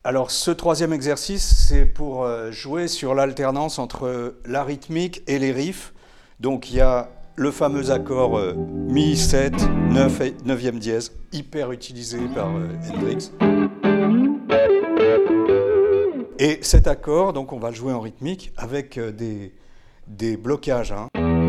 Alors ce troisième exercice, c'est pour jouer sur l'alternance entre la rythmique et les riffs. Donc il y a le fameux accord Mi, 7, 9, 9e dièse, hyper utilisé par Hendrix. Et cet accord, donc on va le jouer en rythmique avec des blocages. Hein.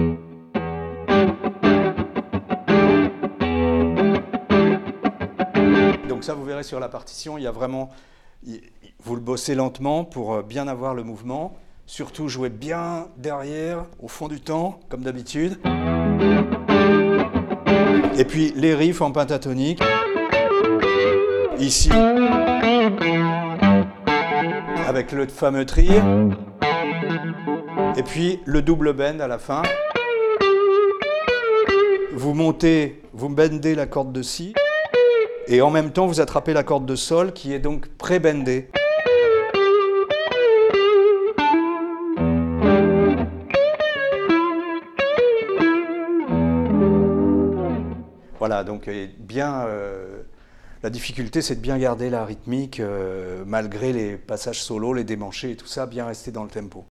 Donc ça, vous verrez sur la partition, il y a vraiment... Vous le bossez lentement pour bien avoir le mouvement. Surtout jouer bien derrière, au fond du temps, comme d'habitude. Et puis les riffs en pentatonique. Ici, avec le fameux trier. Et puis le double bend à la fin. Vous montez, vous bendez la corde de Si. Et en même temps, vous attrapez la corde de Sol qui est donc pré-bendée. Voilà, donc bien, la difficulté, c'est de bien garder la rythmique malgré les passages solos, les démanchés et tout ça, bien rester dans le tempo.